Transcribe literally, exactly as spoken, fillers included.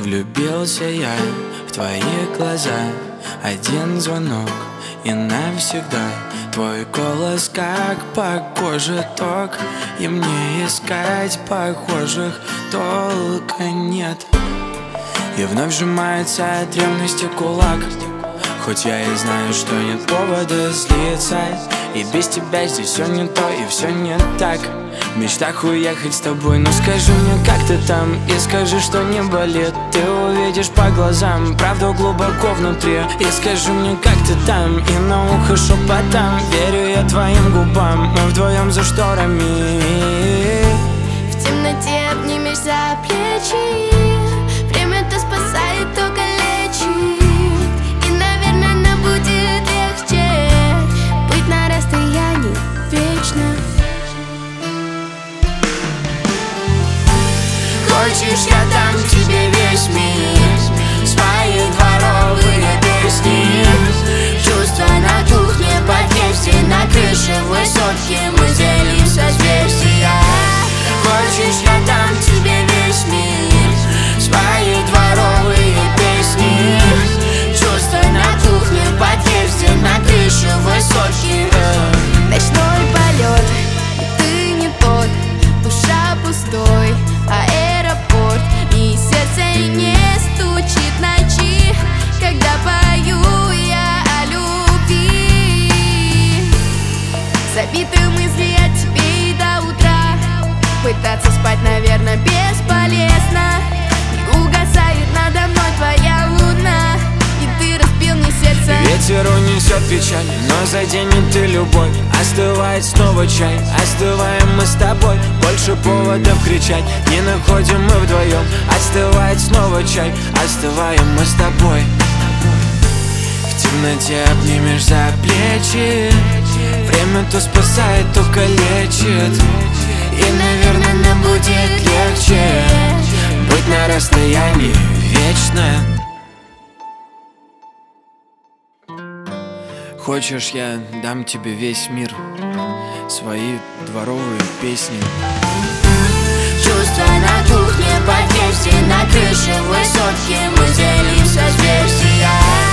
Влюбился я в твои глаза. Один звонок и навсегда. Твой голос как по коже ток, и мне искать похожих толка нет. И вновь сжимается от ревности кулак, хоть я и знаю, что нет повода злиться. И без тебя здесь все не то и все не так. В мечтах уехать с тобой, но скажи мне, как ты там, и скажи, что не болит. Ты увидишь по глазам правду глубоко внутри. И скажи мне, как ты там, и на ухо шепотом. Верю я твоим губам, мы вдвоем за шторами. В темноте обнимешь за плечи. Время-то спасает, только лечит. И, наверное, нам будет легче быть на расстоянии вечно. Хочешь, я дам тебе весь мир, свои дворовые песни. Чувства на кухне, подъезде, на крыше высотки мы делим созвездия. Хочешь, я дам тебе весь мир, свои дворовые песни. Чувства на кухне, подъезде, на крыше высотки. Ночной полет, ты не тот, душа пустой, аэропорт, и сердце не стучит ночи, когда пою я о любви. Забиты мысли о тебе и до утра. Пытаться спать, наверное, бесполезно. И угасает надо мной твоя луна, и ты разбил мне сердце. Ветер унесет печаль, но заденет и любовь. Остывает снова чай, остываем мы с тобой. Больше поводов кричать не находим мы вдвоем. Остывает снова чай, остываем мы с тобой. В темноте обнимешь за плечи. Время то спасает, то калечит. И, наверное, нам будет легче быть на расстоянии вечно. Хочешь, я дам тебе весь мир, свои дворовые песни. Чувства на кухне, подъезде, на крыше высотки мы делим созвездия.